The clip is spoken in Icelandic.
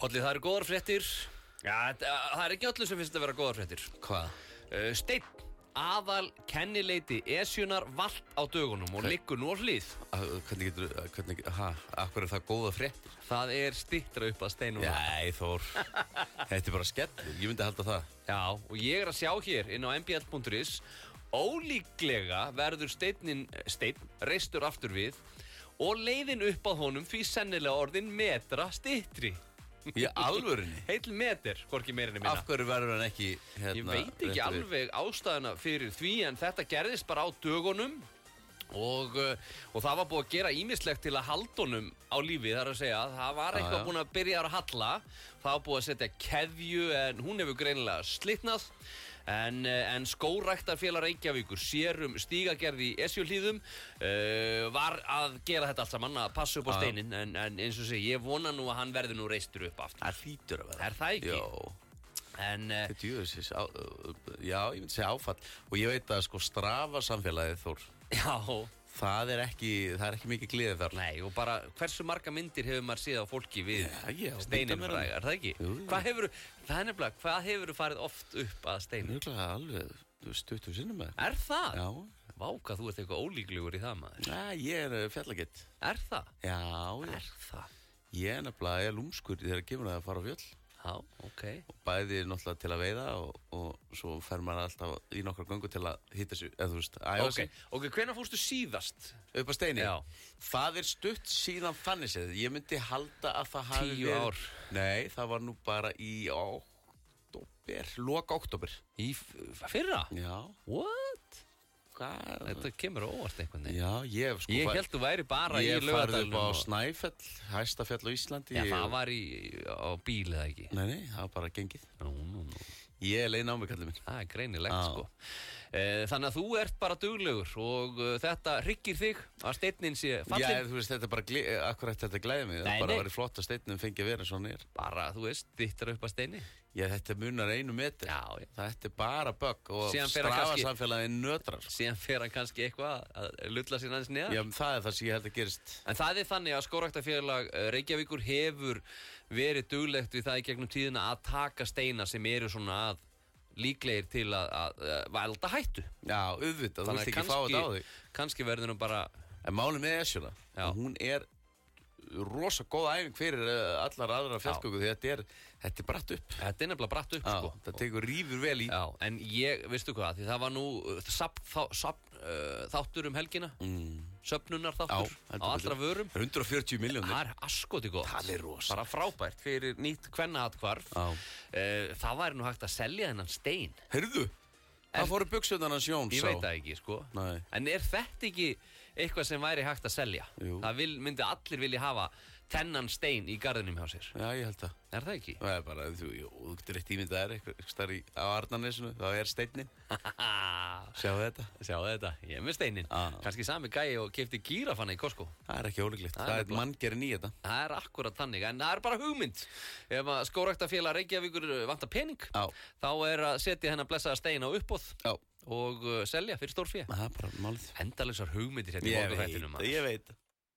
Olli, það eru góðar fréttir. Já, það er ekki öllu sem finnst að vera góðar fréttir. Hvað? Steinn, aðal kennileiti Esjunnar valt á dögunum og liggur nú á hlið. Akkur það góða fréttir? Það er styttra upp að Steinn núna. Nei, Þór. Þetta bara skellur, ég myndi halda það. Já, og ég að sjá hér inn á mbl.is, ólíklega verður Steinn reistur aftur við og leiðin upp að honum því sennilega orðin metra styttri. Í alvörinni? Heill meter, hvorki meirinni minna. Af hverju verður hann ekki Ég veit ekki alveg ástæðuna fyrir því, en þetta gerðist bara á dögunum og það var búið að gera ýmislegt til að halda honum á lífi, þar að segja. Það var eitthvað búin að byrja að halla, það var búið að setja keðju en hún hefur greinilega slitnað. En skógræktarfélag Reykjavíkur sér stígagerð í Esjuhlíðum var að gera þetta allt saman, að passa upp á Steininn, en eins og segi, ég vona nú að hann verður nú reistur upp aftur. Það hlýtur að vera. Er það ekki? Jó. Já, ég myndi segja áfall. Og ég veit að sko Strava samfélagið, Þór. Já. Það er ekki mikið gleði þar. Nei, og bara hversu marga myndir hefur maður séð á fólki við Steininn fræga, er það ekki? Jú. Hvað hefur farið oft upp að Steininn? Mjöglega alveg, stuttum sinnum með. Er það? Já. Vá, hvað þú ert eitthvað ólíklegur í það, maður. Nei, ég er fjallagett. Er það? Já. Er það? Ég er nefnilega lúmskur þegar kemur að fara á fjöll. Já, ok. Og bæði náttúrulega til að veiða og svo fer maður alltaf í nokkra göngu til að hitta sig, eða þú veist, æfa sig. Ok, hvenær fórstu síðast? Upp á Steini? Já. Það er stutt síðan þannig séð. Ég myndi halda að það hafi 10 ár. Nei, það var nú bara í loka október. Í fyrra? Já. What? Hvað? Þetta kemur á óvart einhvern veginn. Já, ég sko Ég held þú væri bara í Laugardalnum. Ég farið upp á Snæfell, hæsta fjall á Íslandi. Já, það var á bíl eða ekki? Nei, það var bara gengið. Nú. Ég er leið á mig, kallið minn. Það er greinilegt, sko. Þannig að þú ert bara duglegur og þetta hryggir þig að Steinninn sé fallinn. Já, þú veist, þetta er bara, akkurat þetta glæði mig. Það bara verið flott að Steinninn fengi að vera eins og hann er. Bara, þú veist, dittar upp að Steini. Já, þetta munar 1 metri. Já. Þetta er bara bögg og Strava-samfélagið nötrar. Síðan fer hann kannski eitthvað að lulla sér aðeins neðar. Já, það er það sem ég held að gerist. En það er þannig að skógræktarfélag Reykjavíkur hefur verið duglegt við það í gegnum tíðina að taka steina sem eru svona að líklegir til að valda hættu. Já, auðvitað, þú vilt ekki fá þetta á þig. Kannski verður hún bara... En málið með Esjuna, hún er rosa góð æfing fyrir allar aðra fjallgöngu því þetta er bratt upp. Þetta er nefnilega bratt upp, sko. Það tekur rífur vel í. Já, en veistu hvað, því það var nú þáttur helgina. Söfnunar þáttur á allra vörum. 140 milljónir. Það er askoti gott. Það er rosa. Bara frábært fyrir nýtt kvennaathvarf. Það væri nú hægt að selja þennan Stein. Heyrðu, það fóru buxurnar hans Jóns. Ég veit það ekki, sko. Nei. En er þetta ekki eitthvað sem væri hægt að selja? Jú. Það myndi allir vilja hafa þennan Stein í garðinum hjá sér. Já, ég held það. Er það ekki? Það er bara, þú getur eitt ímyndað eitthvað starf á Arnarnesinu, það er Steinninn. Sjáu þetta. Ég er með Steinin. Kannski sami gæi og keypti gírafanna í Costco. Það er ekki ólíklegt. Það er manngerinn í þetta. Það er akkurat þannig, en það er bara hugmynd. Ef að skógræktarfélag Reykjavíkur vantar pening, þá er að setja þennan blessaða Stein á uppboð og selja fyrir stórfé. Það er bara málið. Endalausar hugmyndir hérna í morgunþættinum. Ég veit.